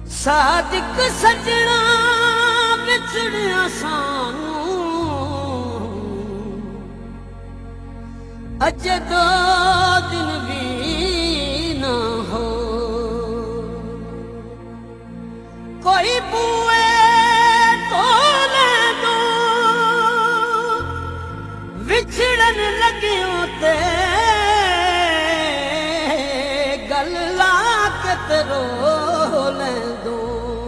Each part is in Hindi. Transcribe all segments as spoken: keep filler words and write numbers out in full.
सादिक सजना विछड़िया सानू अज दो दिन भी ना हो। कोई बुए तो ले दो विछड़न लगियों ते गल्ला के तेरो ले दो।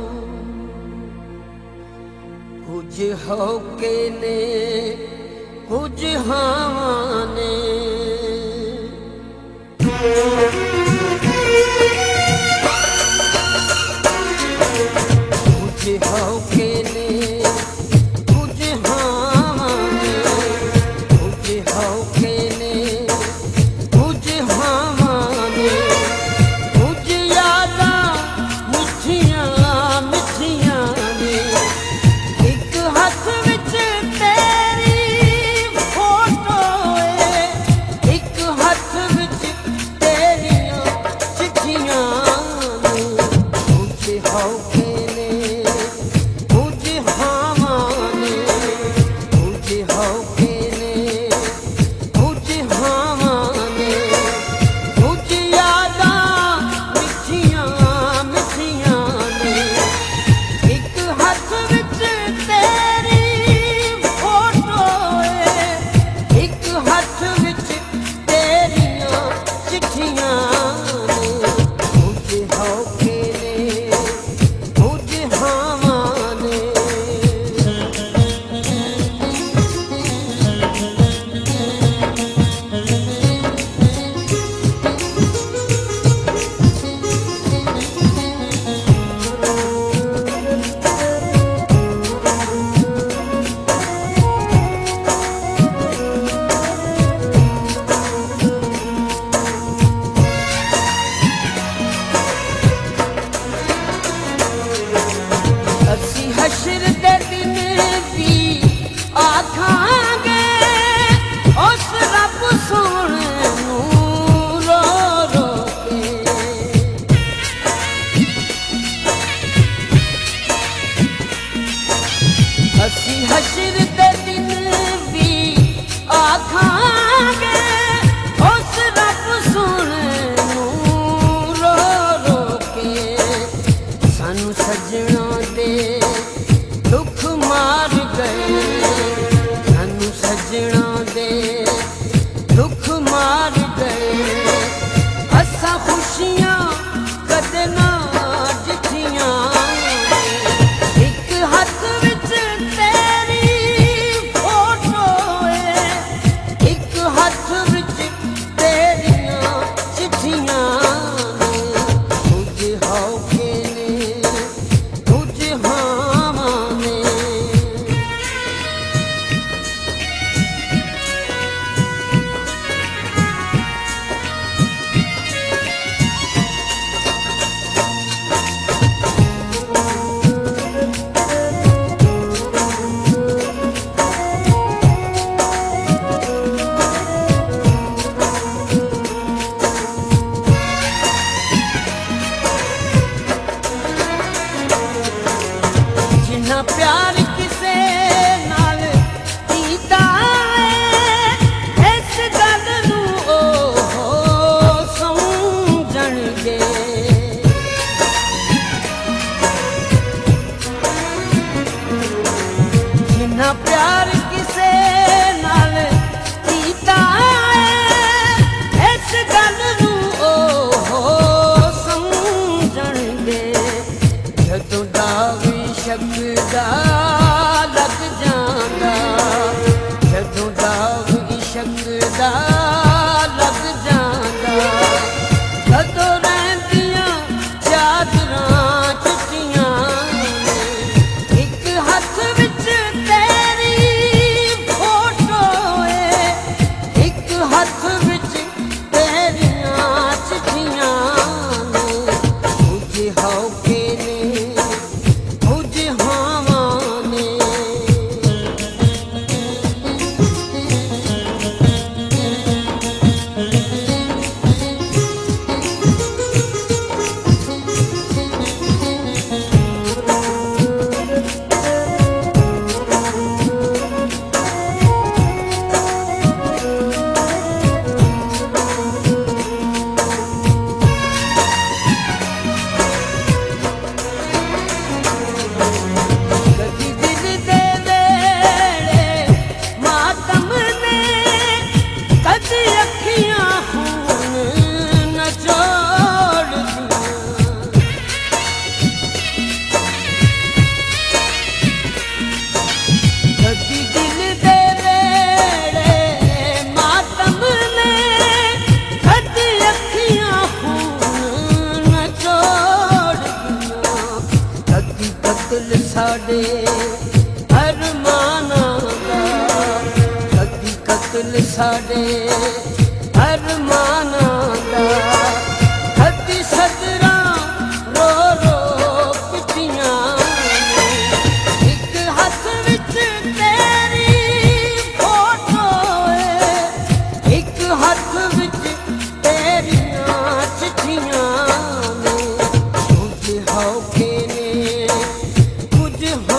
कुछ हो के ने कुछ हाँ ने कुछ हो के ने कुछ हाँ ने कुछ हो के ने कुछ हाँ ने कुछ यादा मिठियां मिठियां ने एक हाथ विच तेरी फोटो है एक हाथ विच तेरियां चिट्ठियां ने कुछ हो के ने कुछ हाँ ने कुछ हो के ने कुछ हाँ ने कुछ यादा मिठियां मिठियां ने एक हाथ विच तेरी फोटो है एक हाथ विच तेरियां चिट्ठियां ने कुछ हो के ने कुछ हाँ ने। असी हशर दे दिन भी आखांगे उस रब सोने नू रो रो के। असी हशर दे दिन भी आखांगे उस रब सोने नू रो रो के। सानू सजना दे दुख मार गए सानू सजना दे दुख मार गए। असा खुशियां कदे ना जिठियां एक हाथ विच तेरी फोटो है एक हाथ विच तेरियां चिट्ठियां ने कुछ हो के ने कुछ हाँ ने। जिन्ना प्यार किसे नाल कीता है इस गल नू ओह समझणगे। जिन्ना प्यार किसे नाल कीता है इस गल नू ओह समझणगे। जदों दाग इश्क दा लग जांदा जदों दाग इश्क दा लग जांदा तदों रहिंदियां चादरां चिट्टियां ने एक हाथ विच तेरी फोटो है एक हाथ विच तेरियां चिट्ठियां ने कुछ हो के ने कुछ हाँ ने। साडे अरमानां दा कदी कत्ल साडे अरमानां दा कदी सदरां रो रो पिटियां एक हथ विच तेरी फोटो है एक हथ विच तेरियां चिट्ठियां ने कुछ हौके ने कुछ